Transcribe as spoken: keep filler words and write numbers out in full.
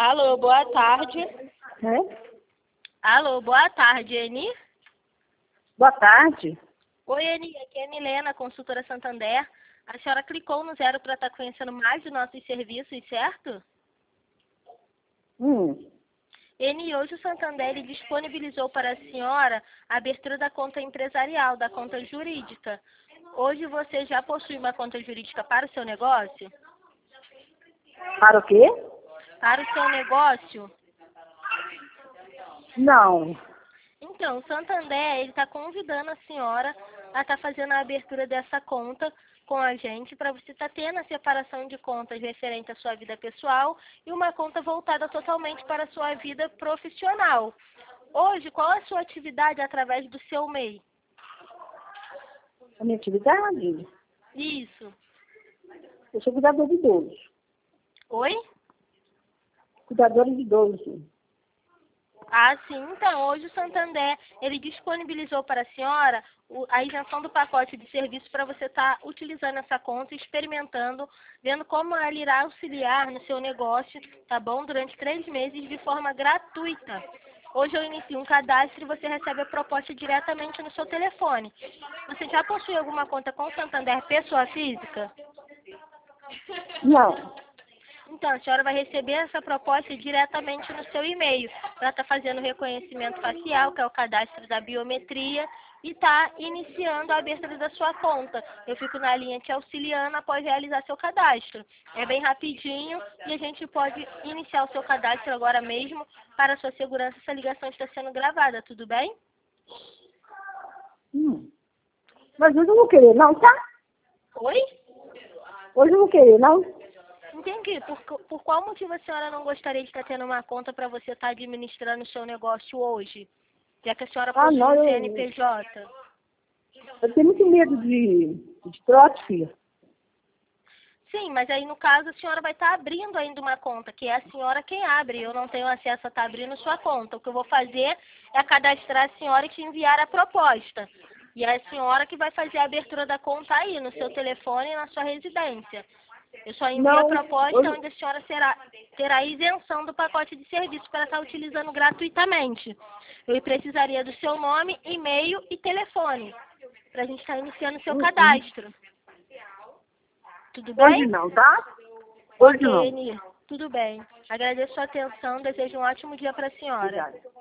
Alô, boa tarde. É? Alô, boa tarde, Eni. Boa tarde. Oi, Eni, aqui é a Milena, consultora Santander. A senhora clicou no zero para estar conhecendo mais de nossos serviços, certo? Hum. Eni, hoje o Santander ele disponibilizou para a senhora a abertura da conta empresarial, da conta jurídica. Hoje você já possui uma conta jurídica para o seu negócio? Para o quê? Para o seu negócio? Não. Então, o Santander ele está convidando a senhora a estar fazendo a abertura dessa conta com a gente para você estar tendo a separação de contas referente à sua vida pessoal e uma conta voltada totalmente para a sua vida profissional. Hoje, qual é a sua atividade através do seu M E I? A minha atividade? Isso. Eu sou cuidador de idosos. Oi? Cuidadora de idosos. Ah, sim. Então, hoje o Santander, ele disponibilizou para a senhora o- a isenção do pacote de serviço para você estar utilizando essa conta, experimentando, vendo como ela irá auxiliar no seu negócio, tá bom? Durante três meses de forma gratuita. Hoje eu inicio um cadastro e você recebe a proposta diretamente no seu telefone. Você já possui alguma conta com o Santander pessoa física? Não. Então, a senhora vai receber essa proposta diretamente no seu e-mail, para estar fazendo o reconhecimento facial, que é o cadastro da biometria, e tá iniciando a abertura da sua conta. Eu fico na linha te auxiliando após realizar seu cadastro. É bem rapidinho e a gente pode iniciar o seu cadastro agora mesmo. Para a sua segurança, essa ligação está sendo gravada, tudo bem? Hum. Mas hoje eu não vou querer, não, tá? Oi? Hoje eu não vou querer, não. Entendi. Por, por qual motivo a senhora não gostaria de estar tendo uma conta para você estar administrando o seu negócio hoje? Já que a senhora Ah, possui não, um eu, C N P J. eu tenho muito medo de, de trote, filha. Sim, mas aí no caso a senhora vai estar abrindo ainda uma conta, que é a senhora quem abre. Eu não tenho acesso a estar abrindo sua conta. O que eu vou fazer é cadastrar a senhora e te enviar a proposta. E é a senhora que vai fazer a abertura da conta aí, no seu telefone e na sua residência. Eu só envio a Não, proposta hoje, onde a senhora será, terá isenção do pacote de serviço para estar utilizando gratuitamente. Eu precisaria do seu nome, e-mail e telefone, para a gente estar iniciando o seu hum, hum. cadastro. Tudo Hoje bem? não, tá? Hoje Ok, não. Eni, tudo bem. Agradeço a sua atenção, desejo um ótimo dia para a senhora. Obrigada.